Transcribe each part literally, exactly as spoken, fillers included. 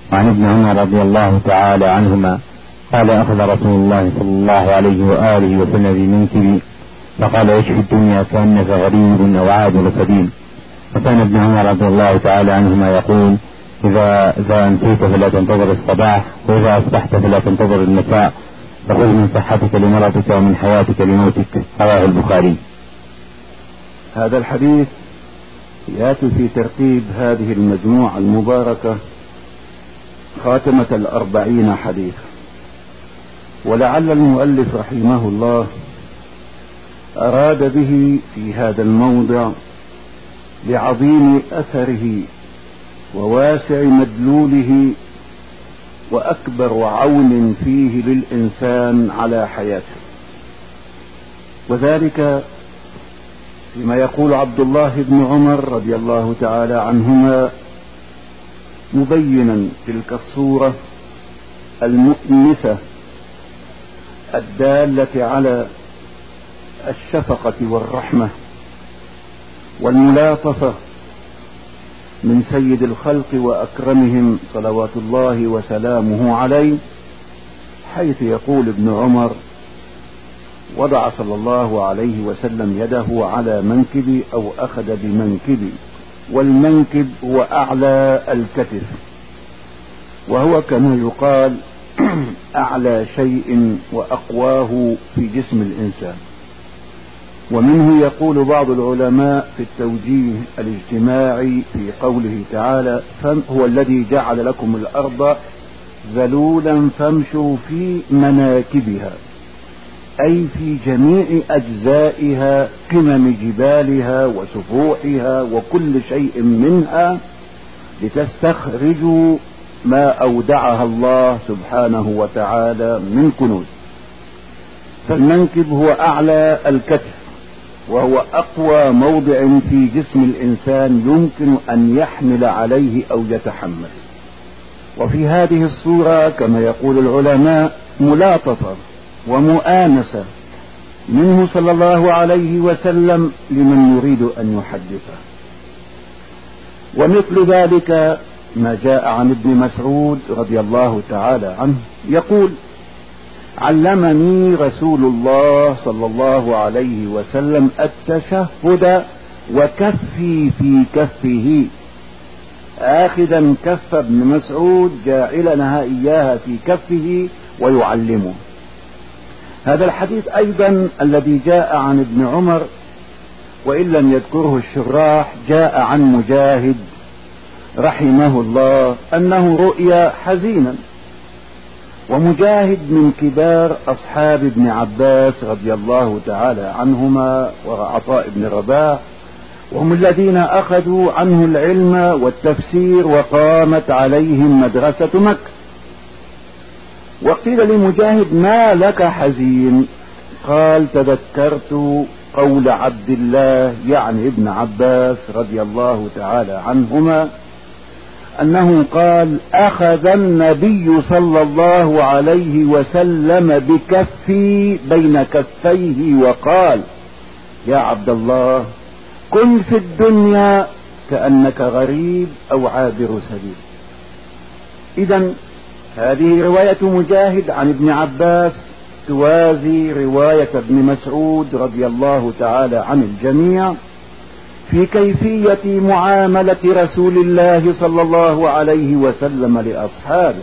وعن ابن عمر رضي الله تعالى عنهما قال أخذ رسول الله صلى الله عليه وآله وسلم بمنكبي فقال يشفي الدنيا كأنك غريب أو عابر سبيل. وكان ابن عمر رضي الله تعالى عنهما يقول إذا, إذا أمسيت فلا تنتظر الصباح، وإذا أصبحت فلا تنتظر المساء، فخذ من صحتك لمرضك ومن حياتك لموتك. رواه البخاري. هذا الحديث يأتي في ترتيب هذه المجموعة المباركة خاتمة الأربعين حديث. ولعل المؤلف رحمه الله أراد به في هذا الموضع لعظيم أثره وواسع مدلوله وأكبر عون فيه للإنسان على حياته، وذلك فيما يقول عبد الله بن عمر رضي الله تعالى عنهما مبينا تلك الصورة المؤنسة الدالة على الشفقة والرحمة والملاطفة من سيد الخلق وأكرمهم صلوات الله وسلامه عليه، حيث يقول ابن عمر وضع صلى الله عليه وسلم يده على منكبي أو أخذ بمنكبي، والمنكب هو أعلى الكتف، وهو كما يقال أعلى شيء وأقواه في جسم الإنسان. ومنه يقول بعض العلماء في التوجيه الاجتماعي في قوله تعالى هو الذي جعل لكم الأرض ذلولا فامشوا في مناكبها، أي في جميع أجزائها، قمم جبالها وسفوحها وكل شيء منها، لتستخرجوا ما أودعها الله سبحانه وتعالى من كنوز. فالمنكب هو أعلى الكتف، وهو أقوى موضع في جسم الإنسان يمكن أن يحمل عليه أو يتحمل. وفي هذه الصورة كما يقول العلماء ملاطفة ومؤانسة منه صلى الله عليه وسلم لمن يريد أن يحدثه. ومثل ذلك ما جاء عن ابن مسعود رضي الله تعالى عنه يقول علمني رسول الله صلى الله عليه وسلم التشهد وكفي في كفه، آخذا كف ابن مسعود جاعلنها إياها في كفه ويعلمه. هذا الحديث أيضا الذي جاء عن ابن عمر وإن لم يذكره الشراح جاء عن مجاهد رحمه الله أنه رؤيا حزينا، ومجاهد من كبار أصحاب ابن عباس رضي الله تعالى عنهما وعطاء بن رباح، وهم الذين أخذوا عنه العلم والتفسير وقامت عليهم مدرسة مكة. وقيل لمجاهد ما لك حزين؟ قال تذكرت قول عبد الله يعني ابن عباس رضي الله تعالى عنهما أنه قال أخذ النبي صلى الله عليه وسلم بكفي بين كفيه وقال يا عبد الله كن في الدنيا كأنك غريب أو عابر سبيل. إذن هذه رواية مجاهد عن ابن عباس توازي رواية ابن مسعود رضي الله تعالى عن الجميع في كيفية معاملة رسول الله صلى الله عليه وسلم لأصحابه.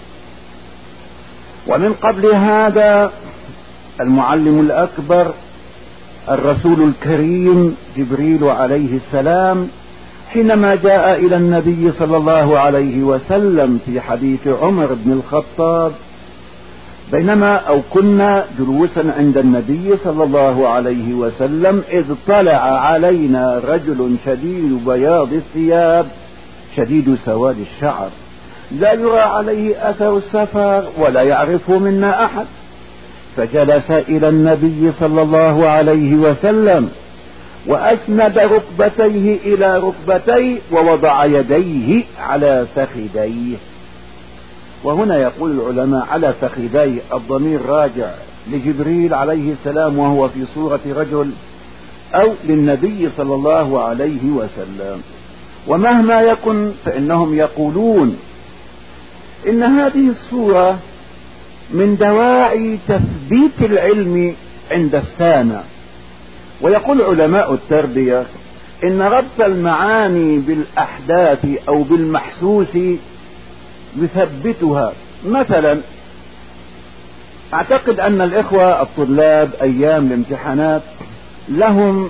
ومن قبل هذا المعلم الأكبر الرسول الكريم جبريل عليه السلام حينما جاء إلى النبي صلى الله عليه وسلم في حديث عمر بن الخطاب بينما أو كنا جلوسا عند النبي صلى الله عليه وسلم إذ طلع علينا رجل شديد بياض الثياب شديد سواد الشعر لا يرى عليه أثر السفر ولا يعرفه منا أحد، فجلس إلى النبي صلى الله عليه وسلم وأسند ركبتيه إلى ركبتيه ووضع يديه على فخذيه. وهنا يقول العلماء على فخذيه الضمير راجع لجبريل عليه السلام وهو في صورة رجل أو للنبي صلى الله عليه وسلم. ومهما يكن فإنهم يقولون إن هذه الصورة من دواعي تثبيت العلم عند السامع. ويقول علماء التربية إن ربط المعاني بالأحداث أو بالمحسوس يثبتها. مثلا أعتقد أن الإخوة الطلاب أيام الامتحانات لهم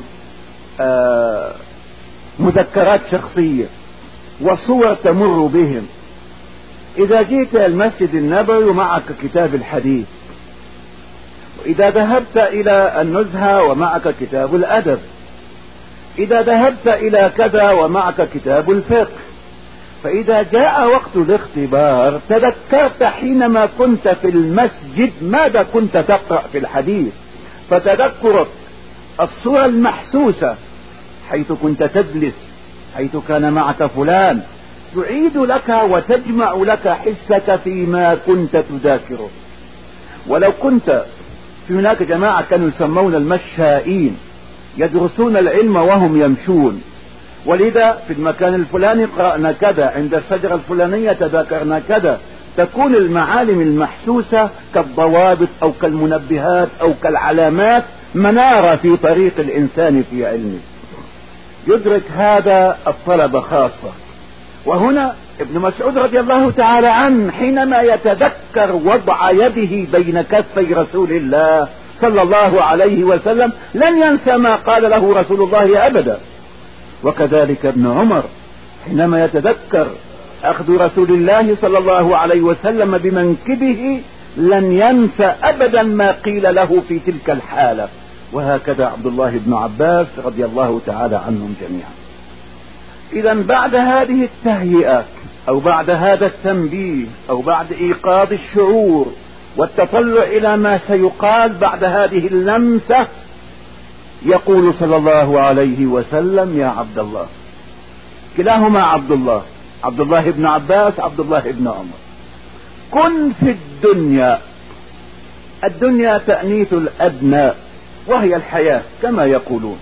آه مذكرات شخصية وصور تمر بهم. إذا جئت المسجد النبوي ومعك كتاب الحديث، وإذا ذهبت إلى النزهة ومعك كتاب الأدب، إذا ذهبت إلى كذا ومعك كتاب الفقه، فإذا جاء وقت الاختبار تذكرت حينما كنت في المسجد ماذا كنت تقرأ في الحديث، فتذكرك الصورة المحسوسة حيث كنت تجلس، حيث كان معك فلان، تعيد لك وتجمع لك حسك فيما كنت تذاكره. ولو كنت في هناك جماعة كانوا يسمون المشائين يدرسون العلم وهم يمشون، ولذا في المكان الفلاني قرأنا كذا، عند الشجرة الفلانية تذاكرنا كذا. تكون المعالم المحسوسة كالضوابط أو كالمنبهات أو كالعلامات منارة في طريق الإنسان في علمه. يدرك هذا الطلبة خاصة. وهنا ابن مسعود رضي الله تعالى عنه حينما يتذكر وضع يده بين كفي رسول الله صلى الله عليه وسلم لن ينسى ما قال له رسول الله أبدا. وكذلك ابن عمر حينما يتذكر أخذ رسول الله صلى الله عليه وسلم بمنكبه لن ينسى أبدا ما قيل له في تلك الحالة. وهكذا عبد الله بن عباس رضي الله تعالى عنهم جميعا. إذا بعد هذه التهيئة أو بعد هذا التنبيه أو بعد إيقاظ الشعور والتطلع إلى ما سيقال بعد هذه اللمسة، يقول صلى الله عليه وسلم: يا عبد الله. كلاهما عبد الله، عبد الله بن عباس، عبد الله بن عمر. كن في الدنيا. الدنيا تأنيث الأدنى وهي الحياة كما يقولون،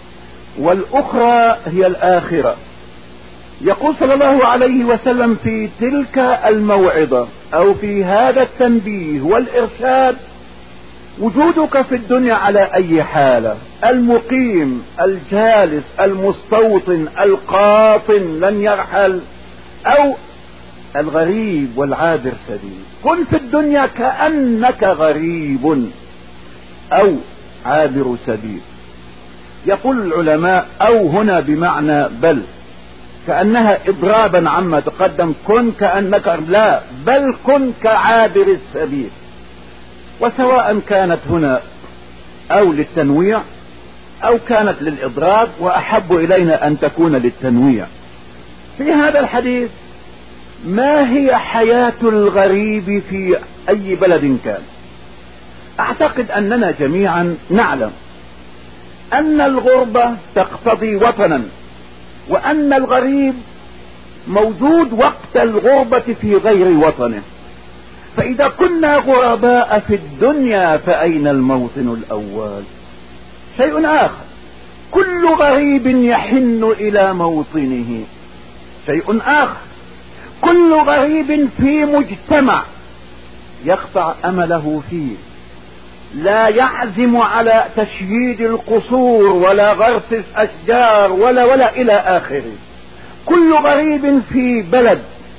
والأخرى هي الآخرة. يقول صلى الله عليه وسلم في تلك الموعظة أو في هذا التنبيه والإرشاد: وجودك في الدنيا على أي حالة، المقيم، الجالس، المستوطن، القاطن لن يرحل، أو الغريب والعابر سبيل. كن في الدنيا كأنك غريب أو عابر سبيل. يقول العلماء: أو هنا بمعنى بل، كأنها إضرابا عما تقدم. كن كأنك، لا، بل كن كعابر السبيل. وسواء كانت هنا أو للتنويع أو كانت للإضراب، وأحب إلينا أن تكون للتنويع. في هذا الحديث ما هي حياة الغريب في أي بلد كان؟ أعتقد أننا جميعا نعلم أن الغربة تقتضي وطنا، وأن الغريب موجود وقت الغربة في غير وطنه. فإذا كنا غرباء في الدنيا فأين الموطن الأول؟ شيء آخر. كل غريب يحن إلى موطنه. شيء آخر. كل غريب في مجتمع يقطع أمله فيه، لا يعزم على تشييد القصور ولا غرس الأشجار ولا ولا إلى آخره. كل غريب في بلد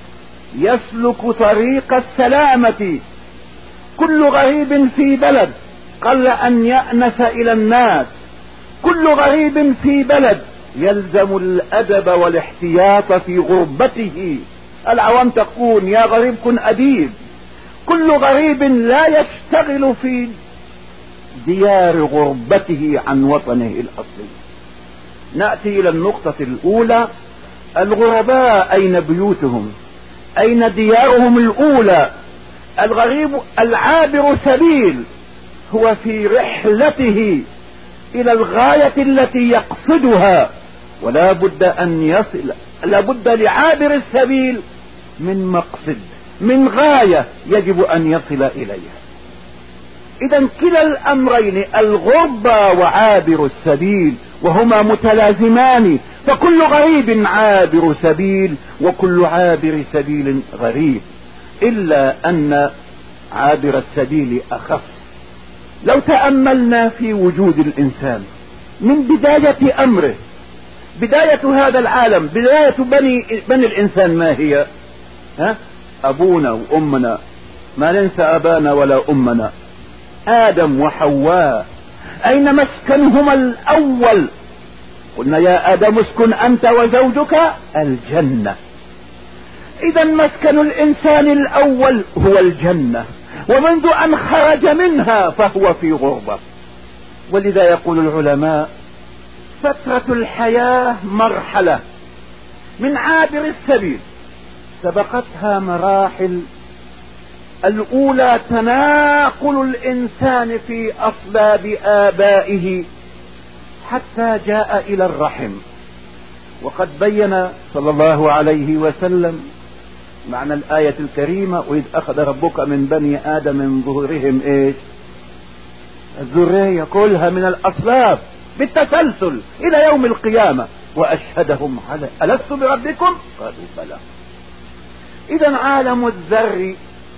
يسلك طريق السلامة. كل غريب في بلد قل أن يأنس إلى الناس. كل غريب في بلد يلزم الأدب والاحتياط في غربته. العوام تقول: يا غريب كن أديب. كل غريب لا يشتغل في ديار غربته عن وطنه الأصلي. نأتي إلى النقطة الأولى: الغرباء أين بيوتهم؟ أين ديارهم الأولى؟ الغريب العابر سبيل هو في رحلته إلى الغاية التي يقصدها، ولا بد أن يصل، لا بد لعابر السبيل من مقصد، من غاية يجب أن يصل إليها. إذا كلا الأمرين، الغربة وعابر السبيل، وهما متلازمان. فكل غريب عابر سبيل، وكل عابر سبيل غريب. إلا أن عابر السبيل أخص. لو تأملنا في وجود الإنسان من بداية أمره، بداية هذا العالم، بداية بني, بني الإنسان ما هي؟ ها؟ أبونا وأمنا، ما ننسى أبانا ولا أمنا، آدم وحواء. أين مسكنهما الأول؟ قلنا يا آدم اسكن أنت وزوجك الجنة. إذا مسكن الإنسان الأول هو الجنة، ومنذ أن خرج منها فهو في غربة. ولذا يقول العلماء فترة الحياة مرحلة من عابر السبيل سبقتها مراحل. الأولى تناقل الإنسان في أصلاب آبائه حتى جاء إلى الرحم. وقد بين صلى الله عليه وسلم معنى الآية الكريمة: وإذ أخذ ربك من بني آدم من ظهورهم إيش؟ الذرية كلها من الأصلاب بالتسلسل إلى يوم القيامة، وأشهدهم على ألست بربكم؟ قالوا بلى. إذا عالم الذر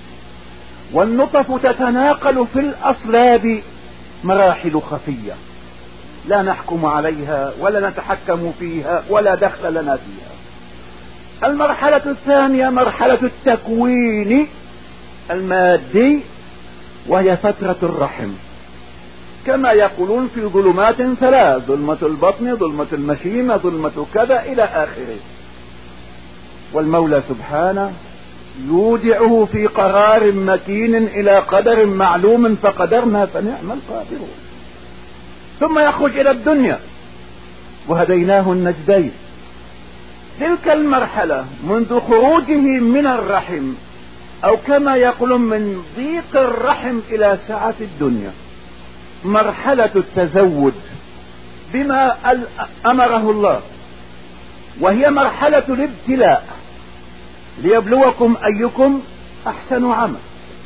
والنطف تتناقل في الأصلاب مراحل خفية لا نحكم عليها ولا نتحكم فيها ولا دخل لنا فيها. المرحلة الثانية مرحلة التكوين المادي، وهي فترة الرحم، كما يقولون في ظلمات ثلاث: ظلمة البطن، ظلمة المشيمة، ظلمة كذا إلى آخره. والمولى سبحانه يودعه في قرار مكين إلى قدر معلوم، فقدرنا فنعم القادرون. ثم يخرج إلى الدنيا وهديناه النجدين. تلك المرحلة منذ خروجه من الرحم، أو كما يقولون من ضيق الرحم إلى سعة الدنيا، مرحلة التزود بما أمره الله، وهي مرحلة الابتلاء ليبلوكم أيكم أحسن عمل.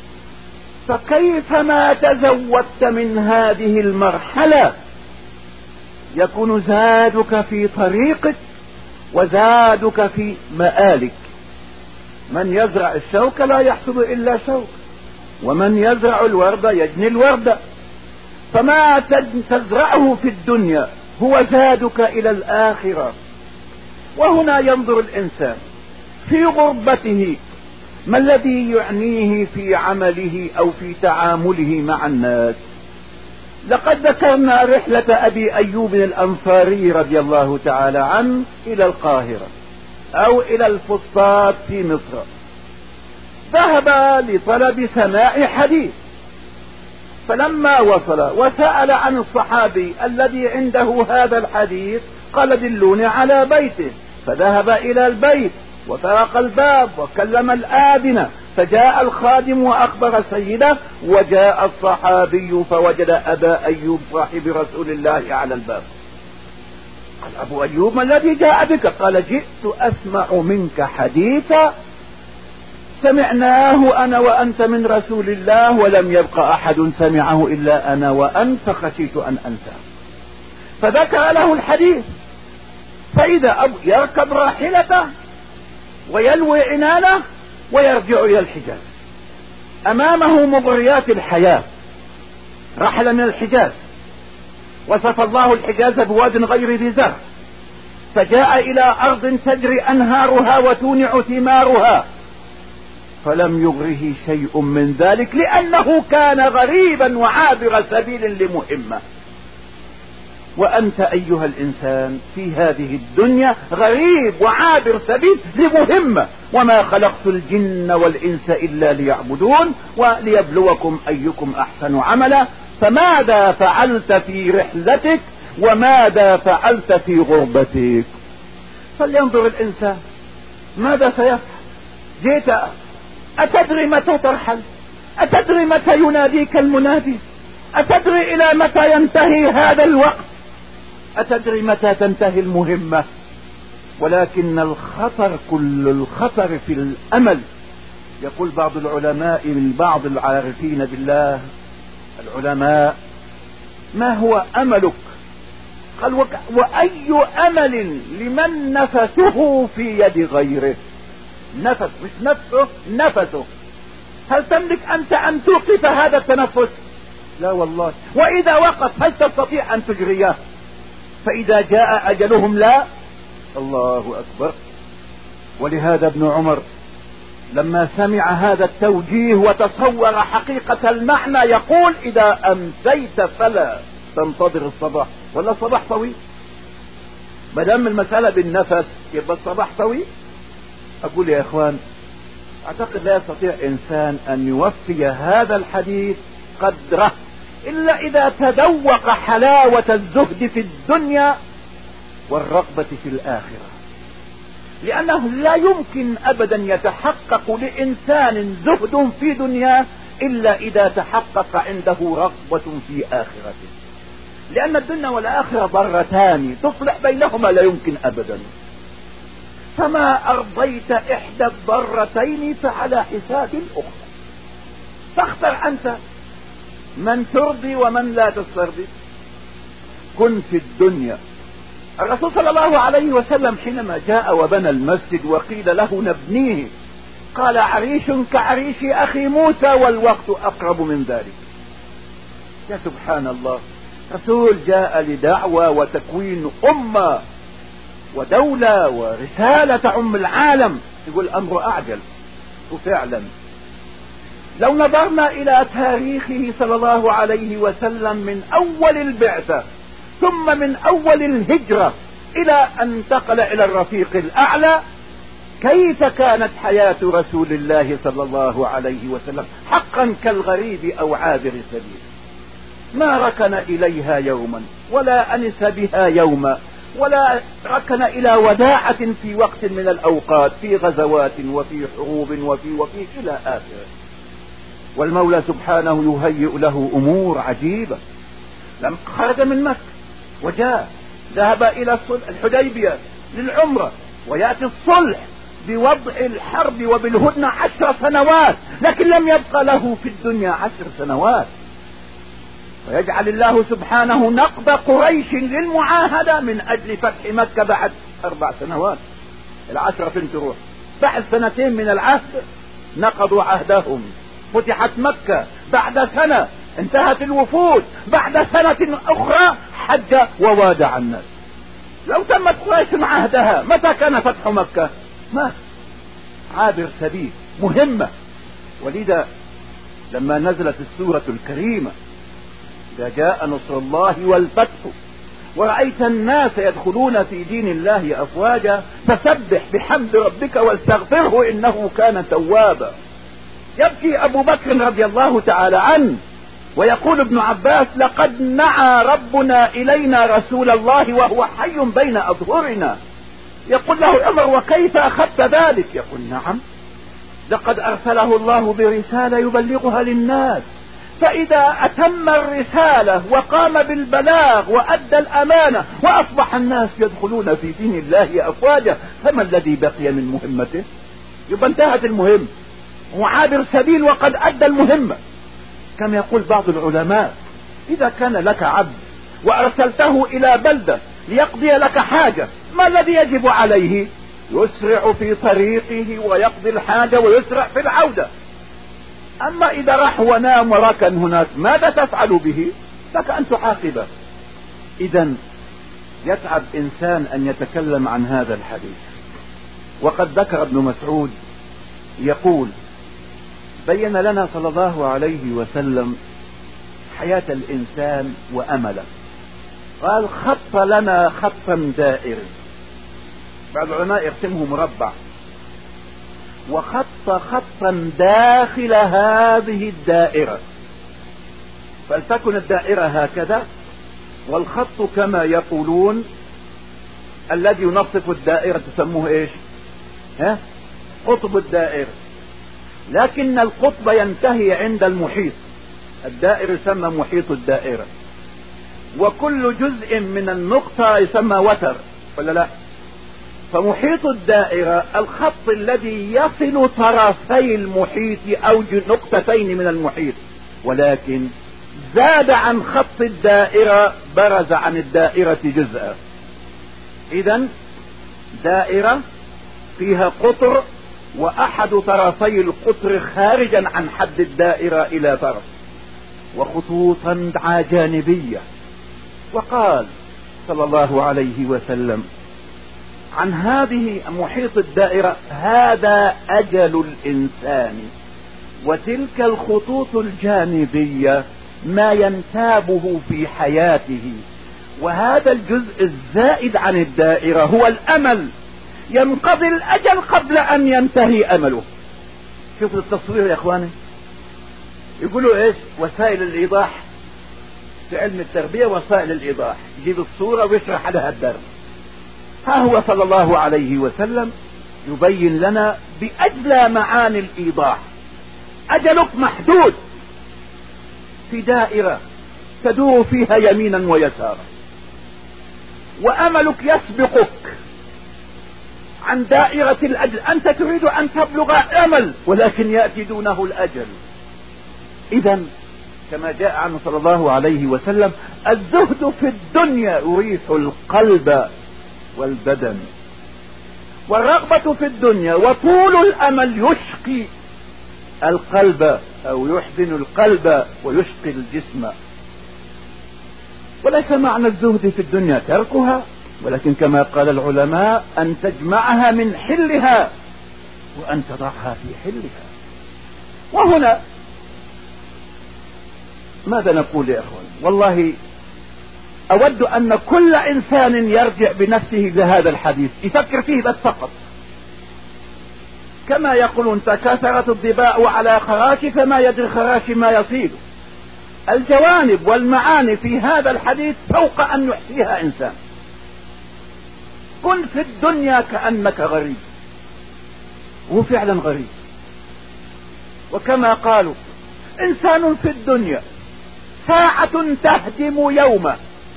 فكيفما تزودت من هذه المرحلة يكون زادك في طريقك وزادك في مآلك. من يزرع الشوك لا يحصد إلا شوك، ومن يزرع الورد يجني الورد. فما تزرعه في الدنيا هو زادك إلى الآخرة. وهنا ينظر الإنسان في غربته ما الذي يعنيه في عمله أو في تعامله مع الناس. لقد ذكرنا رحلة أبي أيوب الأنصاري رضي الله تعالى عنه إلى القاهرة أو إلى الفسطاط في مصر. ذهب لطلب سماع حديث، فلما وصل وسأل عن الصحابي الذي عنده هذا الحديث قال: دلوني على بيته. فذهب إلى البيت وطرق الباب وكلم الآذنة، فجاء الخادم وأخبر سيده، وجاء الصحابي فوجد أبا أيوب صاحب رسول الله على الباب. قال: أبو أيوب ما الذي جاء بك؟ قال: جئت أسمع منك حديثا سمعناه أنا وأنت من رسول الله، ولم يبقى أحد سمعه إلا أنا وأنت، فخشيت أن أنساه. فذكر له الحديث، فإذا أبو يركب راحلته ويلوي عنانه ويرجع إلى الحجاز. أمامه مغريات الحياة. رحل من الحجاز، وصف الله الحجاز بواد غير ذي زرع، فجاء إلى أرض تجري أنهارها وتونع ثمارها، فلم يغره شيء من ذلك، لأنه كان غريبا وعابر سبيل لمهمة. وأنت أيها الإنسان في هذه الدنيا غريب وعابر سبيل لمهمة. وما خلقت الجن والإنس إلا ليعبدون وليبلوكم أيكم أحسن عملا. فماذا فعلت في رحلتك وماذا فعلت في غربتك؟ فلينظر الإنسان ماذا سيفعل. جئت، أتدري متى ترحل؟ أتدري متى يناديك المنادي؟ أتدري إلى متى ينتهي هذا الوقت؟ أتدري متى تنتهي المهمة؟ ولكن الخطر كل الخطر في الأمل. يقول بعض العلماء من بعض العارفين بالله العلماء: ما هو أملك؟ قال: وأي أمل لمن نفسه في يد غيره. نفس مش نفسه، نفسه هل تملك أنت أن توقف هذا التنفس؟ لا والله. وإذا وقف هل تستطيع أن تجريه؟ فإذا جاء أجلهم لا. الله أكبر. ولهذا ابن عمر لما سمع هذا التوجيه وتصور حقيقة المعنى يقول إذا أمسيت فلا تنتظر الصباح. ولا الصباح طويل؟ ما دام المسألة بالنفس يبقى الصباح طويل. أقول يا إخوان أعتقد لا يستطيع إنسان أن يوفي هذا الحديث قدره إلا إذا تذوق حلاوة الزهد في الدنيا والرغبة في الآخرة، لأنه لا يمكن أبدا يتحقق لإنسان زهد في دنياه إلا إذا تحقق عنده رغبة في آخرته، لأن الدنيا والآخرة ضرتان تصلح بينهما لا يمكن أبدا. فما أرضيت إحدى الضرتين فعلى حساب الأخرى، فاختر أنت من ترضي ومن لا تسترضي. كن في الدنيا. الرسول صلى الله عليه وسلم حينما جاء وبنى المسجد وقيل له نبنيه قال عريش كعريش أخي موسى والوقت أقرب من ذلك. يا سبحان الله، رسول جاء لدعوة وتكوين أمة ودولة ورسالة تعم العالم، يقول الأمر أعجل. وفعلا لو نظرنا إلى تاريخه صلى الله عليه وسلم من أول البعثة ثم من أول الهجرة إلى أن انتقل إلى الرفيق الأعلى، كيف كانت حياة رسول الله صلى الله عليه وسلم حقا كالغريب أو عابر سبيل. ما ركن إليها يوما ولا أنس بها يوما ولا ركن إلى وداعة في وقت من الأوقات في غزوات وفي حروب وفي وفي إلى آخره. والمولى سبحانه يهيئ له أمور عجيبة. لم خرج من مكة وجاء ذهب إلى الحديبية للعمرة، ويأتي الصلح بوضع الحرب وبالهدنة عشر سنوات، لكن لم يبقى له في الدنيا عشر سنوات. ويجعل الله سبحانه نقض قريش للمعاهدة من أجل فتح مكة بعد أربع سنوات. العشرة فين تروح؟ بعد سنتين من العهد نقضوا عهدهم، فتحت مكة بعد سنة، انتهت الوفود بعد سنة أخرى، حج ووادع الناس. لو تمت قريش عهدها متى كان فتح مكة؟ ما عابر سبيل، مهمة. ولذا لما نزلت السورة الكريمة إذا جاء نصر الله والفتح ورأيت الناس يدخلون في دين الله أفواجا فسبح بحمد ربك واستغفره إنه كان توابا. يبكي أبو بكر رضي الله تعالى عنه ويقول ابن عباس لقد نعى ربنا إلينا رسول الله وهو حي بين أظهرنا. يقول له عمر وكيف أخذت ذلك؟ يقول نعم، لقد أرسله الله برسالة يبلغها للناس، فإذا أتم الرسالة وقام بالبلاغ وأدى الأمانة وأصبح الناس يدخلون في دين الله أفواجا، فما الذي بقي من مهمته؟ يبقى انتهت المهم، وعابر سبيل وقد أدى المهمة. كما يقول بعض العلماء إذا كان لك عبد وأرسلته إلى بلدة ليقضي لك حاجة، ما الذي يجب عليه؟ يسرع في طريقه ويقضي الحاجة ويسرع في العودة. أما إذا راح ونام وركن هناك ماذا تفعل به؟ لك أن تعاقبه. إذن يتعب إنسان أن يتكلم عن هذا الحديث. وقد ذكر ابن مسعود يقول بين لنا صلى الله عليه وسلم حياة الإنسان وأمله. قال خط لنا خطا دائري، بعض العلماء يقسمه مربع، وخط خطا داخل هذه الدائرة، فلتكن الدائرة هكذا، والخط كما يقولون الذي ينصف الدائرة تسموه ايش؟ ها؟ قطب الدائرة. لكن القطب ينتهي عند المحيط، الدائرة يسمى محيط الدائرة، وكل جزء من النقطة يسمى وتر ولا لا؟ فمحيط الدائرة الخط الذي يصل طرفي المحيط أو نقطتين من المحيط، ولكن زاد عن خط الدائرة، برز عن الدائرة جزءا. إذن دائرة فيها قطر وأحد طرفي القطر خارجا عن حد الدائرة إلى طرف، وخطوطا جانبية. وقال صلى الله عليه وسلم عن هذه محيط الدائرة: هذا أجل الإنسان، وتلك الخطوط الجانبية ما ينتابه في حياته، وهذا الجزء الزائد عن الدائرة هو الأمل. ينقضي الأجل قبل أن ينتهي أمله. شوفوا التصوير يا إخواني. يقولوا إيش؟ وسائل الإيضاح في علم التربية، وسائل الإيضاح، يجيب الصورة ويشرح لها الدرس. ها هو صلى الله عليه وسلم يبين لنا بأجلى معاني الإيضاح. أجلك محدود في دائرة تدور فيها يمينا ويسارا، وأملك يسبقك عن دائرة الأجل. أنت تريد أن تبلغ أمل، ولكن يأتي دونه الأجل. إذا كما جاء عنه صلى الله عليه وسلم: الزهد في الدنيا يريح القلب والبدن، والرغبة في الدنيا وطول الأمل يشقي القلب أو يحزن القلب ويشقي الجسم. وليس معنى الزهد في الدنيا تركها، ولكن كما قال العلماء: أن تجمعها من حلها وأن تضعها في حلها. وهنا ماذا نقول يا أخوان؟ والله أود أن كل إنسان يرجع بنفسه لهذا الحديث، يفكر فيه بس فقط. كما يقولون: تكاثرت الظباء على خراش فما يدري خراش ما يصيد. الجوانب والمعاني في هذا الحديث فوق أن يحصيها إنسان. كن في الدنيا كأنك غريب، وهو فعلا غريب. وكما قالوا: إنسان في الدنيا ساعة تهدم يومه،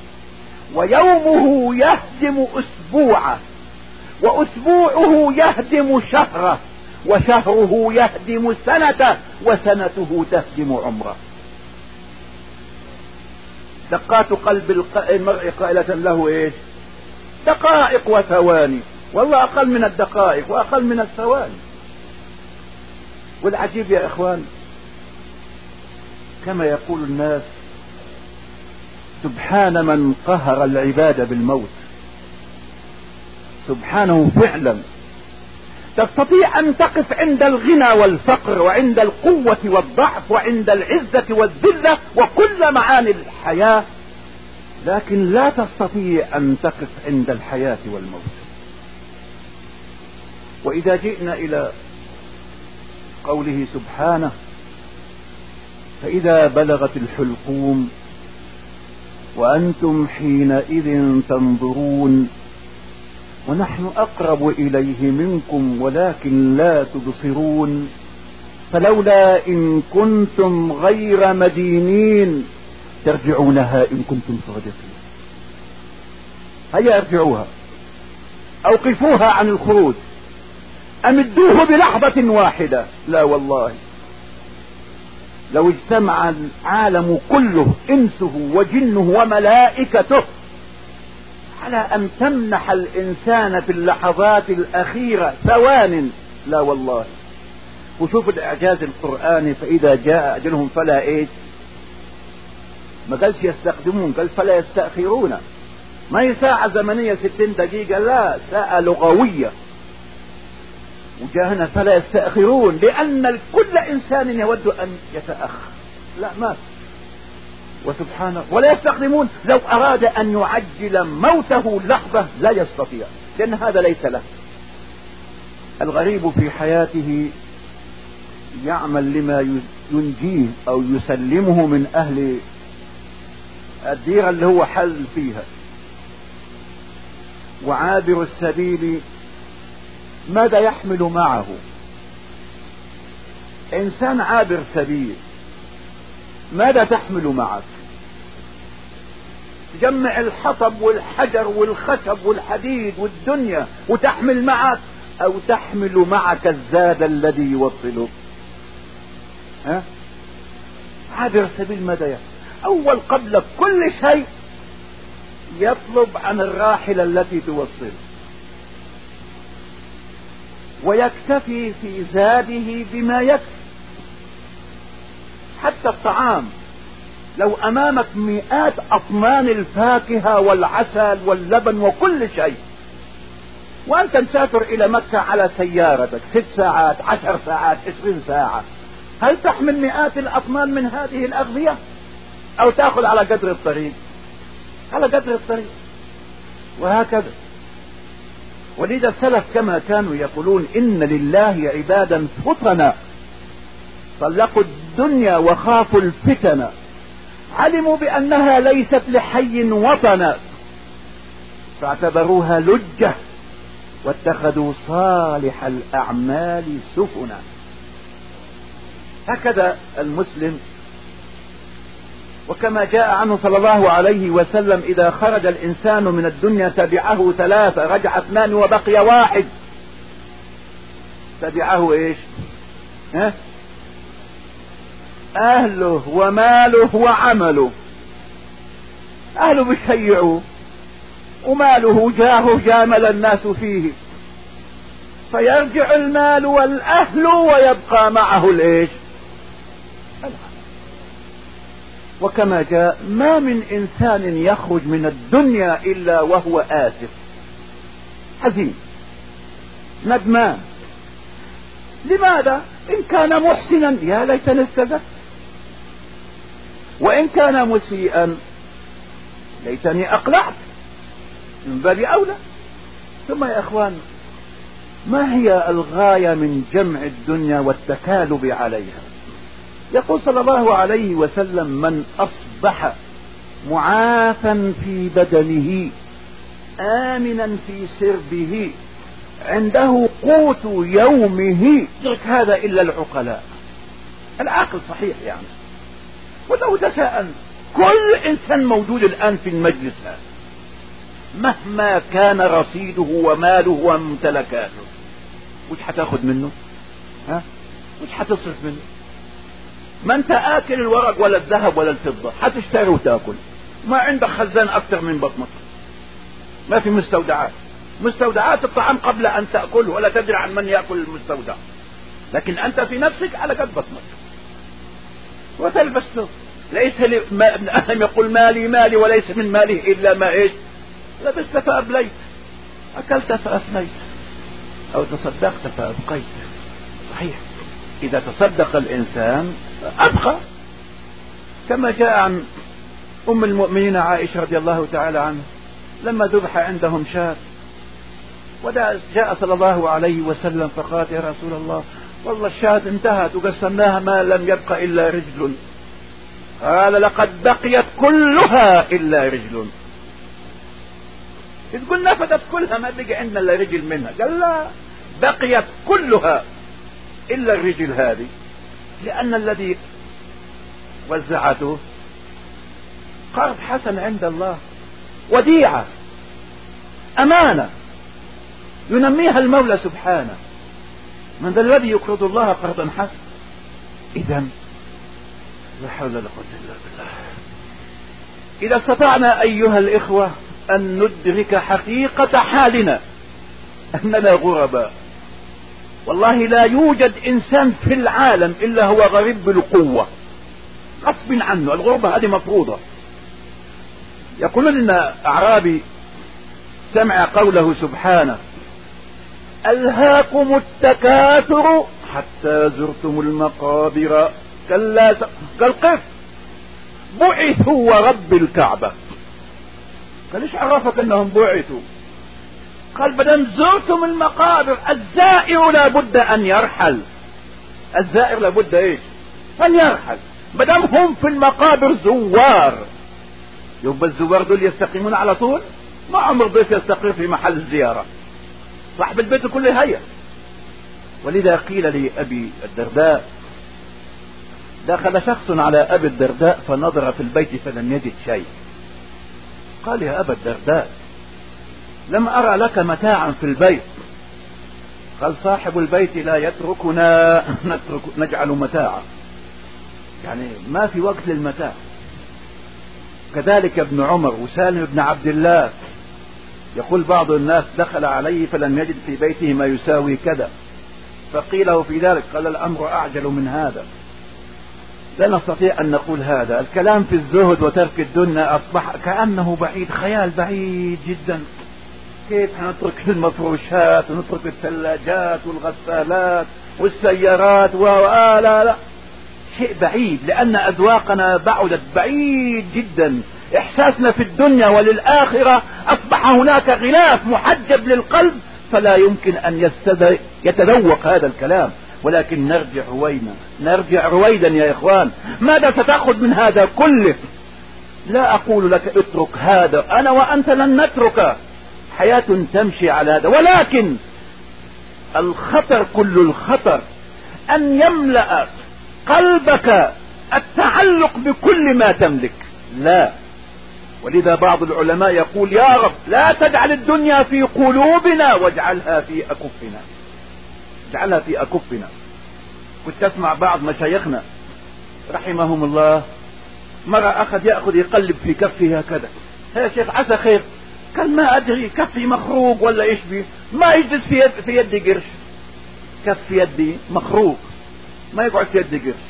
ويومه يهدم أسبوعه، وأسبوعه يهدم شهره، وشهره يهدم سنته، وسنته تهدم عمره. دقات قلب المرء قائلة له إيش؟ دقائق وثواني. والله أقل من الدقائق وأقل من الثواني. والعجيب يا إخوان، كما يقول الناس: سبحان من قهر العباد بالموت. سبحانه فعلا. تستطيع أن تقف عند الغنى والفقر، وعند القوة والضعف، وعند العزة والذلة، وكل معاني الحياة، لكن لا تستطيع أن تقف عند الحياة والموت. وإذا جئنا إلى قوله سبحانه: فإذا بلغت الحلقوم وأنتم حينئذ تنظرون ونحن أقرب إليه منكم ولكن لا تبصرون فلولا إن كنتم غير مدينين ترجعونها إن كنتم صادقين. هيا ارجعوها، أوقفوها عن الخروج، أمدوه بلحظة واحدة. لا والله، لو اجتمع العالم كله إنسه وجنه وملائكته على أن تمنح الإنسان في اللحظات الأخيرة ثوان، لا والله. وشوف الإعجاز القرآني: فإذا جاء أجلهم فلا إيش، ما قالش يستقدمون، قال فلا يستأخرون. ما هي ساعة زمنية ستين دقيقة، لا، ساعة لغوية. وجاء هنا فلا يستأخرون، لأن كل إنسان يود أن يتأخر، لا ما. وسبحانه ولا يستقدمون، لو أراد أن يعجل موته لحظة لا يستطيع، لأن هذا ليس له. الغريب في حياته يعمل لما ينجيه أو يسلمه من أهل الديرة اللي هو حل فيها. وعابر السبيل ماذا يحمل معه؟ إنسان عابر سبيل ماذا تحمل معك؟ تجمع الحطب والحجر والخشب والحديد والدنيا وتحمل معك، أو تحمل معك الزاد الذي يوصلك؟ ها؟ عابر السبيل ماذا يحمل؟ أول قبل كل شيء يطلب عن الراحلة التي توصله. ويكتفي في زاده بما يكفي. حتى الطعام، لو أمامك مئات أطنان الفاكهة والعسل واللبن وكل شيء، وأنت مسافر إلى مكة على سيارتك ست ساعات عشر ساعات عشرين ساعة، هل تحمل مئات الأطنان من هذه الأغذية؟ أو تأخذ على قدر الطريق؟ على قدر الطريق. وهكذا. ولذا السلف كما كانوا يقولون: إن لله عبادا فطنا طلقوا الدنيا وخافوا الفتن، علموا بأنها ليست لحي وطنا فاعتبروها لجة، واتخذوا صالح الأعمال سفنا. هكذا المسلم. وكما جاء عنه صلى الله عليه وسلم: إذا خرج الإنسان من الدنيا تبعه ثلاثة، رجع اثنان وبقي واحد. تبعه إيش؟ ها؟ أهله وماله وعمله. أهله بيشيعوه، وماله جاهه جامل الناس فيه، فيرجع المال والأهل ويبقى معه الإيش؟ وكما جاء: ما من إنسان يخرج من الدنيا إلا وهو آسف حزين ندمان. لماذا؟ إن كان محسنا يا ليتني استزدت، وإن كان مسيئا ليتني أقلعت، من باب أولى. ثم يا إخوان، ما هي الغاية من جمع الدنيا والتكالب عليها؟ يقول صلى الله عليه وسلم: من أصبح معافا في بدنه آمنا في سربه عنده قوت يومه، يدرك هذا إلا العقلاء. العقل صحيح يعني. ولو تساءل كل إنسان موجود الآن في المجلس هذا، مهما كان رصيده وماله وممتلكاته، وش حتاخد منه؟ ها؟ وش حتصرف منه؟ ما انت آكل الورق ولا الذهب ولا الفضة، حتشتري وتاكل. ما عندك خزان أكثر من بطنك، ما في مستودعات. مستودعات الطعام قبل أن تأكله، ولا تدري عن من يأكل المستودع، لكن أنت في نفسك على قد بطنك. وتلبس له. ليس لي ما ابن آدم يقول: مالي مالي، وليس من ماله إلا ما إيش؟ لبست فأبليت، أكلت فأفنيت، أو تصدقت فأبقيت. صحيح. إذا تصدق الإنسان أبقى، كما جاء عن أم المؤمنين عائشة رضي الله تعالى عنها لما ذبح عندهم شاة، وجاء صلى الله عليه وسلم فقال: يا رسول الله، والله الشاة انتهت وقسمناها ما لم يبقى إلا رجل. قال: لقد بقيت كلها إلا رجل. تقول نفدت كلها، ما بقي عندنا إلا رجل منها. قال: لا، بقيت كلها إلا الرجل هذه، لأن الذي وزعته قرض حسن عند الله، وديعة أمانة ينميها المولى سبحانه. من ذا الذي يقرض الله قرضا حسنا؟ إذن لا حول ولا قوة إلا بالله. إذا استطعنا أيها الإخوة أن ندرك حقيقة حالنا أننا غرباء، والله لا يوجد إنسان في العالم إلا هو غريب بالقوة، غصب عنه. الغربة هذه مفروضة. يقولون إن أعرابي سمع قوله سبحانه: ألهاكم التكاثر حتى زرتم المقابر كلا قال: قف، بعثوا ورب الكعبة. قال: ايش عرفك انهم بعثوا؟ قال: بدل زرتم المقابر، الزائر لابد ان يرحل. الزائر لابد ايش؟ ان يرحل. بدل هم في المقابر زوار، يبقى الزوار دول يستقيمون على طول؟ ما عمر ضيف يستقيم في محل الزيارة، صاحب البيت كله هيا. ولذا قيل لأبي الدرداء: دخل شخص على أبي الدرداء فنظر في البيت فلم يجد شيء. قال: يا أبا الدرداء، لم أرى لك متاعا في البيت. قال: صاحب البيت لا يتركنا نترك نجعل متاعا، يعني ما في وقت للمتاع. كذلك ابن عمر وسالم بن عبد الله، يقول بعض الناس: دخل عليه فلم يجد في بيته ما يساوي كذا، فقيل له في ذلك، قال الأمر أعجل من هذا. لا نستطيع أن نقول هذا. الكلام في الزهد وترك الدنيا أصبح كأنه بعيد، خيال بعيد جدا. كيف نترك المفروشات ونترك الثلاجات والغسالات والسيارات و لا لا شيء بعيد، لأن أذواقنا بعدت بعيد جدا. إحساسنا في الدنيا وللآخرة أصبح هناك غلاف محجب للقلب، فلا يمكن أن يتذوق هذا الكلام. ولكن نرجع رويدا، نرجع رويدا يا إخوان. ماذا ستأخذ من هذا كله؟ لا أقول لك اترك هذا، أنا وأنت لن نترك، حياة تمشي على هذا. ولكن الخطر كل الخطر أن يملأ قلبك التعلق بكل ما تملك. لا. ولذا بعض العلماء يقول يا رب لا تجعل الدنيا في قلوبنا واجعلها في أكفنا، اجعلها في أكفنا. كنت أسمع بعض مشايخنا رحمهم الله مرة أخذ يأخذ يقلب في كفه هكذا، يا شيخ عسى خير، قال ما أدري كفي مخروق ولا إيش بيه، ما يجلس في يد في يدي قرش، كف يدي مخروق ما يقعد في يدي قرش.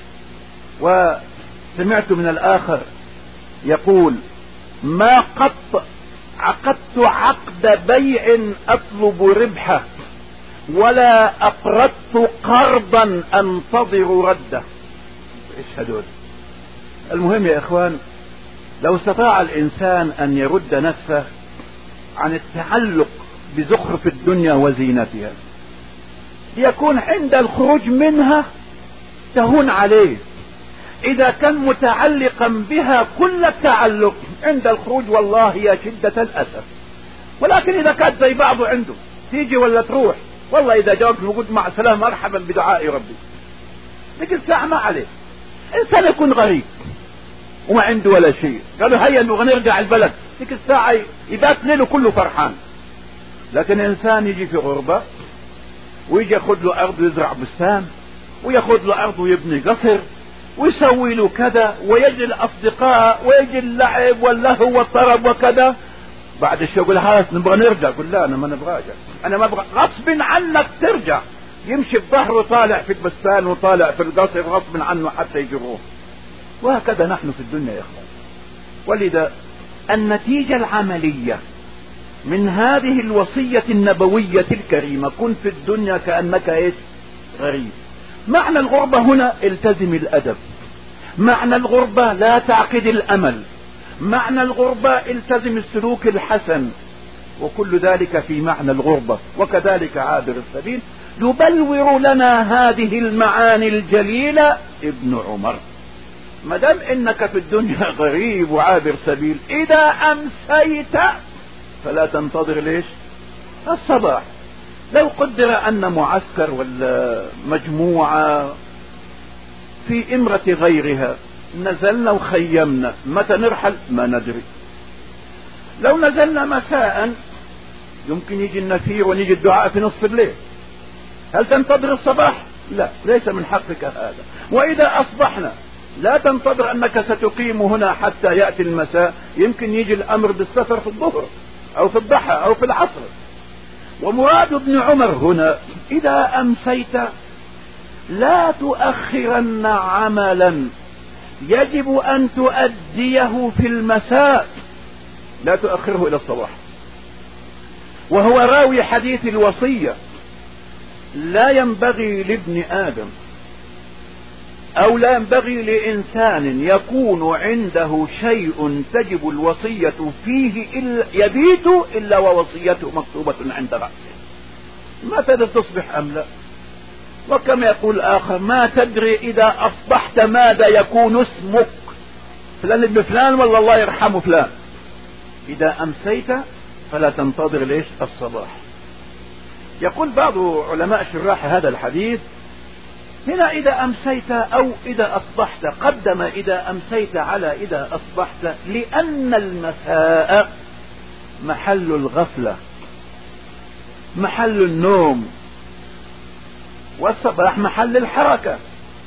وسمعت من الآخر يقول ما قط عقدت عقد بيع أطلب ربحه ولا أقرضت قرضا أنتظر رده. إيش هدول؟ المهم يا إخوان، لو استطاع الإنسان أن يرد نفسه عن التعلق بزخرف الدنيا وزينتها ليكون عند الخروج منها تهون عليه. إذا كان متعلقا بها كل التعلق عند الخروج والله يا شدة الأسف. ولكن إذا كانت زي بعضه عنده تيجي ولا تروح، والله إذا جاوبت موجود مع السلامة مرحبا بدعاء ربي، لكن ساعة ما عليه. إنسان يكون غريب وما عنده ولا شيء، قالوا هيا نبغى نرجع البلد، لكن الساعة يبات ليله كله فرحان. لكن إنسان يجي في غربة ويجي ياخذ له أرض ويزرع بستان، وياخذ له أرض ويبني قصر ويسوي له كذا، ويجي الأصدقاء ويجي اللعب واللهو والطرب وكذا، بعد الشيء يقول خلاص نبغى نرجع. قل لا أنا ما نبغى أرجع، أنا ما أبغى، غصب عنك ترجع. يمشي بظهره طالع في البستان وطالع في القصر غصب عنه حتى يجروه. وهكذا نحن في الدنيا يا إخوان. ولذا النتيجة العملية من هذه الوصية النبوية الكريمة كن في الدنيا كأنك إيش؟ غريب. معنى الغربة هنا التزم الأدب، معنى الغربة لا تعقد الأمل، معنى الغربة التزم السلوك الحسن، وكل ذلك في معنى الغربة. وكذلك عابر السبيل يبلور لنا هذه المعاني الجليلة ابن عمر. ما دام انك في الدنيا غريب وعابر سبيل، اذا امسيت فلا تنتظر ليش الصباح. لو قدر ان معسكر ولا مجموعة في امرة غيرها نزلنا وخيمنا، متى نرحل ما ندري. لو نزلنا مساء يمكن يجي النفير ونيجي الدعاء في نصف الليل، هل تنتظر الصباح؟ لا، ليس من حقك هذا. واذا اصبحنا لا تنتظر انك ستقيم هنا حتى يأتي المساء، يمكن يجي الامر بالسفر في الظهر او في الضحى او في العصر. ومراد ابن عمر هنا اذا امسيت لا تؤخرن عملا يجب ان تؤديه في المساء، لا تؤخره الى الصباح. وهو راوي حديث الوصية: لا ينبغي لابن آدم أو لا ينبغي لإنسان يكون عنده شيء تجب الوصية فيه إلا يبيت إلا ووصيته مكتوبة عند رأسه. ما تدري تصبح أم لا. وكما يقول آخر: ما تدري إذا أصبحت ماذا يكون اسمك، فلان ابن فلان والله الله يرحمه فلان. إذا أمسيت فلا تنتظر ليش الصباح. يقول بعض علماء شراح هذا الحديث هنا إذا أمسيت أو إذا أصبحت، قدم إذا أمسيت على إذا أصبحت، لأن المساء محل الغفلة، محل النوم، والصباح محل الحركة.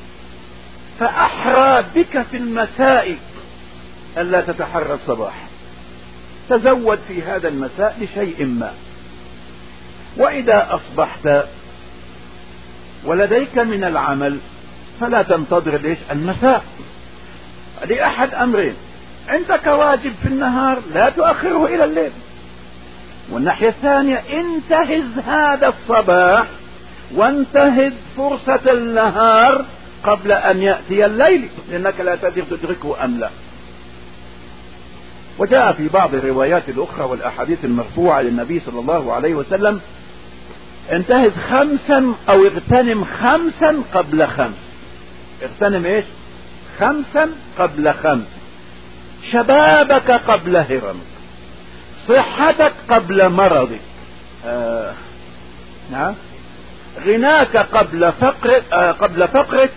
فأحرى بك في المساء ألا تتحرى الصباح، تزود في هذا المساء لشيء ما. وإذا أصبحت ولديك من العمل فلا تنتظر ليش المساء. لأحد أمرين: عندك واجب في النهار لا تؤخره إلى الليل، والناحية الثانية انتهز هذا الصباح وانتهز فرصة النهار قبل أن يأتي الليل، لأنك لا تدري تدركه أم لا. وجاء في بعض الروايات الأخرى والأحاديث المرفوعة للنبي صلى الله عليه وسلم: انتهز خمسا أو اغتنم خمسا قبل خمس. اغتنم ايش؟ خمسا قبل خمس: شبابك قبل هرمك، صحتك قبل مرضك، آه نعم، غناك قبل فقرك، آه قبل فقرك،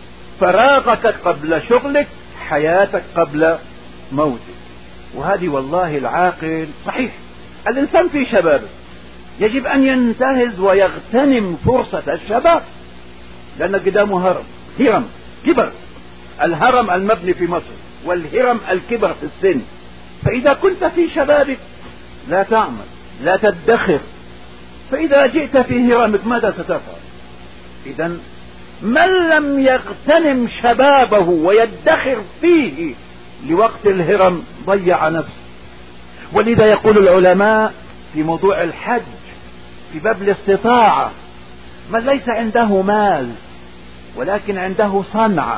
فراغك قبل شغلك، حياتك قبل موتك. وهذه والله العاقل صحيح. الإنسان في شبابه يجب أن ينتهز ويغتنم فرصة الشباب، لأن قدامه هرم، هرم كبر. الهرم المبني في مصر، والهرم الكبر في السن. فإذا كنت في شبابك لا تعمل، لا تدخر، فإذا جئت في هرمك ماذا ستفعل؟ إذن من لم يغتنم شبابه ويدخر فيه لوقت الهرم ضيع نفسه. ولذا يقول العلماء في موضوع الحج في باب الاستطاعة: من ليس عنده مال ولكن عنده صنعة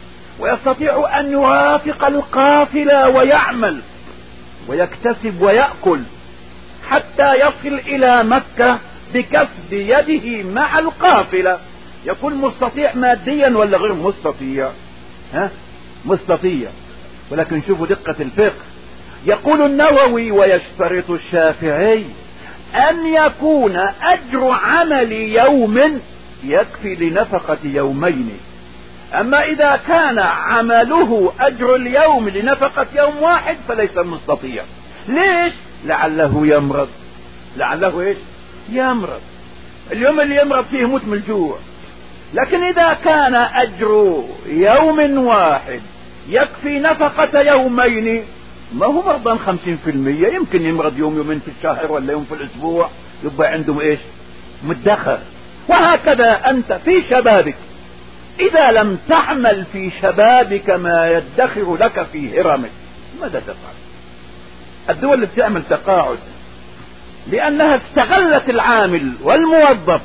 ويستطيع أن يوافق القافلة ويعمل ويكتسب ويأكل حتى يصل إلى مكة بكسب يده مع القافلة، يكون مستطيع ماديا ولا غير مستطيع؟ ها؟ مستطيع. ولكن شوفوا دقة الفقه. يقول النووي: ويشترط الشافعي أن يكون أجر عمل يوم يكفي لنفقة يومين. أما إذا كان عمله أجر اليوم لنفقة يوم واحد فليس مستطيع. ليش؟ لعله يمرض. لعله إيش؟ يمرض. اليوم اللي يمرض فيه يموت من الجوع. لكن إذا كان أجر يوم واحد يكفي نفقة يومين، ما هو مرضا خمسين في المية، يمكن يمرض يوم يومين في الشهر ولا يوم في الأسبوع، يبقى عنده إيش؟ مدخر. وهكذا أنت في شبابك إذا لم تعمل في شبابك ما يدخر لك في هرمك ماذا تفعل؟ الدول اللي بتعمل تقاعد لأنها استغلت العامل والموظف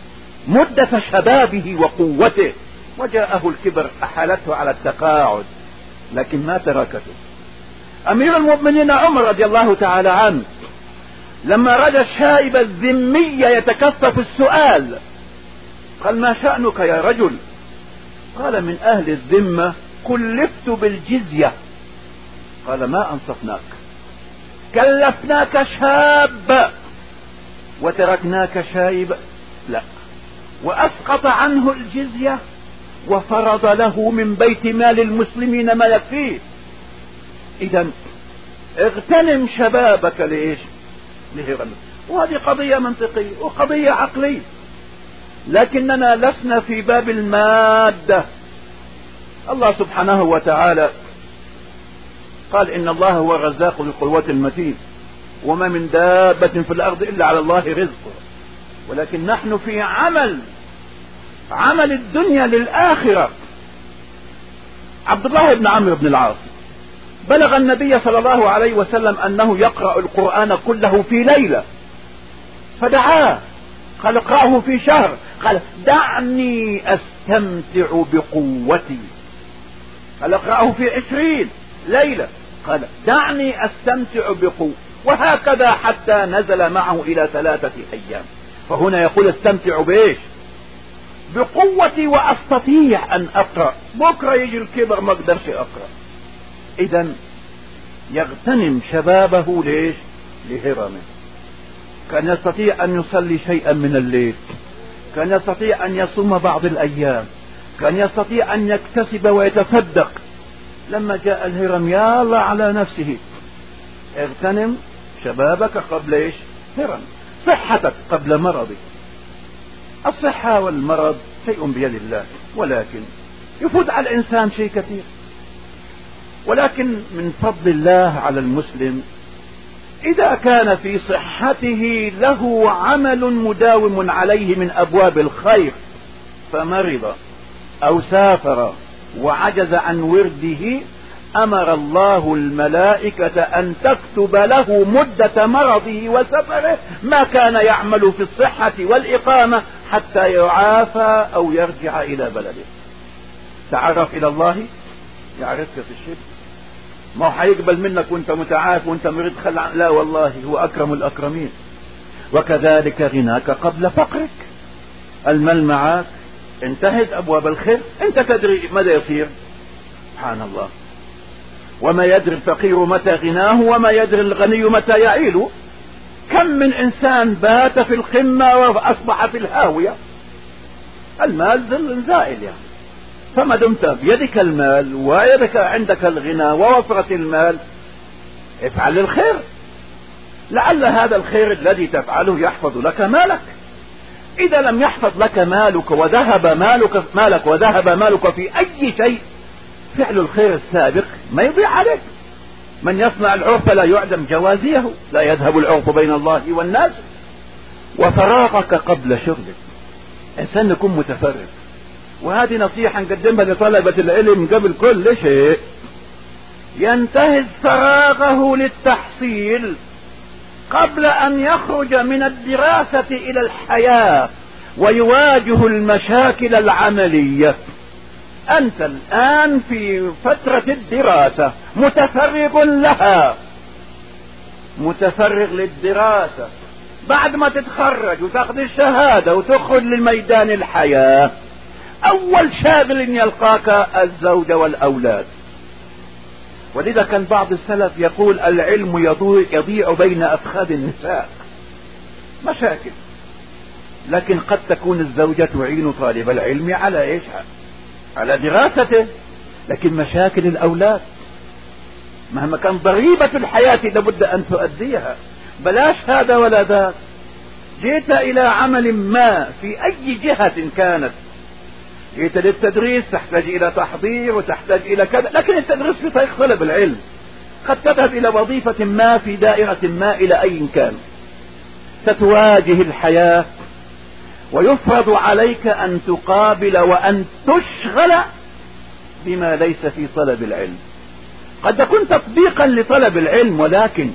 مدة شبابه وقوته، وجاءه الكبر أحالته على التقاعد لكن ما تركته. أمير المؤمنين عمر رضي الله تعالى عنه لما رأى الشائب الذمي يتكفف السؤال قال: ما شأنك يا رجل؟ قال: من أهل الذمة، كلفت بالجزية. قال: ما أنصفناك، كلفناك شاب وتركناك شايب؟ لا. وأسقط عنه الجزية وفرض له من بيت مال المسلمين ما يكفيه. إذن اغتنم شبابك ليش؟ لهرمك. وهذه قضية منطقية وقضية عقلية، لكننا لسنا في باب المادة. الله سبحانه وتعالى قال: إن الله هو الرزاق ذو القوة المتين وما من دابة في الأرض إلا على الله رزقها. ولكن نحن في عمل عمل الدنيا للآخرة. عبد الله بن عمرو بن العاص بلغ النبي صلى الله عليه وسلم أنه يقرأ القرآن كله في ليلة، فدعاه قال: اقرأه في شهر. قال: دعني أستمتع بقوتي. قال: اقرأه في عشرين ليلة. قال: دعني أستمتع بقوة. وهكذا حتى نزل معه إلى ثلاثة أيام. فهنا يقول: استمتع بإيش؟ بقوتي وأستطيع أن أقرأ. بكرة يجي الكبر ما أقدرش أقرأ. إذن يغتنم شبابه ليش؟ لهرمه. كان يستطيع أن يصلي شيئا من الليل، كان يستطيع أن يصوم بعض الأيام، كان يستطيع أن يكتسب ويتصدق. لما جاء الهرم يا الله على نفسه. اغتنم شبابك قبل إيش؟ هرم. صحتك قبل مرضك. الصحة والمرض شيء بيد الله، ولكن يفوت على الإنسان شيء كثير. ولكن من فضل الله على المسلم إذا كان في صحته له عمل مداوم عليه من أبواب الخير فمرض أو سافر وعجز عن ورده أمر الله الملائكة أن تكتب له مدة مرضه وسفره ما كان يعمل في الصحة والإقامة حتى يعافى أو يرجع إلى بلده. تعرف إلى الله يعرفك في الشرك. ما هو حيقبل منك وانت متعافى وانت مريض خلع، لا والله هو أكرم الأكرمين. وكذلك غناك قبل فقرك. المال معك، انتهت أبواب الخير، انت تدري ماذا يصير. سبحان الله. وما يدري الفقير متى غناه وما يدري الغني متى يعيل. كم من إنسان بات في القمة وأصبح في الهاوية. المال ظل زائل يعني. فما دمت بيدك المال ويدك عندك الغنى ووفرة المال افعل الخير، لعل هذا الخير الذي تفعله يحفظ لك مالك. إذا لم يحفظ لك مالك وذهب مالك مالك وذهب مالك في أي شيء، فعل الخير السابق ما يضيع عليك. من يصنع العرف لا يعدم جوازيه، لا يذهب العرف بين الله والناس. وفراغك قبل شغلك. إنسان يكون متفرغ، وهذه نصيحة نقدمها لطلبة العلم قبل كل شيء. ينتهز فراغه للتحصيل قبل أن يخرج من الدراسة إلى الحياة ويواجه المشاكل العملية. أنت الآن في فترة الدراسة متفرغ لها، متفرغ للدراسة. بعد ما تتخرج وتاخذ الشهادة وتخرج للميدان الحياة، أول شاغل يلقاك الزوجة والأولاد. ولذا كان بعض السلف يقول العلم يضيع بين أفخاذ النساء. مشاكل، لكن قد تكون الزوجة تعين طالب العلم على إيش؟ على دراسته. لكن مشاكل الأولاد مهما كان ضريبة الحياة لابد أن تؤديها. بلاش هذا ولا ذاك. جئت إلى عمل ما في أي جهة كانت، جئت للتدريس تحتاج إلى تحضير وتحتاج إلى كذا، لكن التدريس في طريق طلب العلم. قد تذهب إلى وظيفة ما في دائرة ما إلى أي كان، ستواجه الحياة ويفرض عليك أن تقابل وأن تشغل بما ليس في طلب العلم. قد يكون تطبيقا لطلب العلم ولكن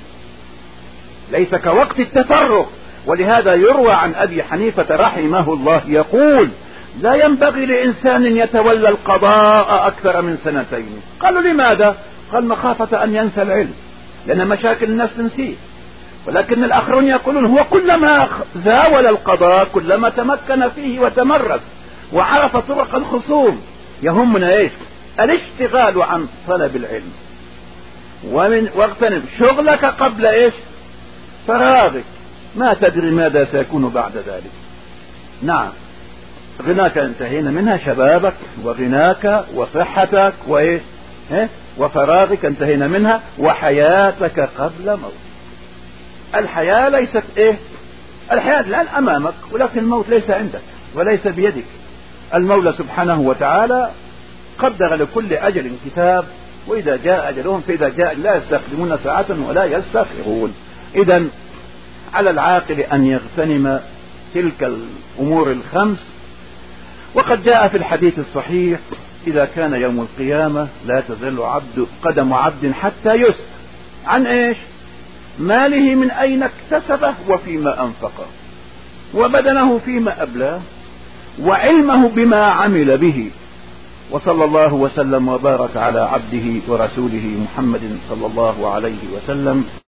ليس كوقت التفرغ. ولهذا يروى عن أبي حنيفة رحمه الله يقول لا ينبغي لإنسان يتولى القضاء أكثر من سنتين. قالوا لماذا؟ قال مخافة أن ينسى العلم، لأن مشاكل الناس تنسيه. ولكن الآخرون يقولون هو كلما زاول القضاء كلما تمكن فيه وتمرس وعرف طرق الخصوم. يهمنا ايش؟ الاشتغال عن طلب العلم. ومن واغتنم شغلك قبل ايش؟ فراغك. ما تدري ماذا سيكون بعد ذلك. نعم، غناك انتهينا منها، شبابك وغناك وصحتك وايش؟ اه؟ وفراغك انتهينا منها، وحياتك قبل موت. الحياة ليست ايه؟ الحياة الآن امامك، ولكن الموت ليس عندك وليس بيدك. المولى سبحانه وتعالى قدر لكل اجل كتاب، واذا جاء اجلهم فاذا جاء لا يستخدمون ساعة ولا يستأخرون. اذا على العاقل ان يغتنم تلك الامور الخمس. وقد جاء في الحديث الصحيح اذا كان يوم القيامة لا تزل عبد قدم عبد حتى يسأل عن ايش؟ ماله من اين اكتسبه وفيما انفقه، وبدنه فيما ابلاه، وعلمه بما عمل به. وصلى الله وسلم وبارك على عبده ورسوله محمد صلى الله عليه وسلم.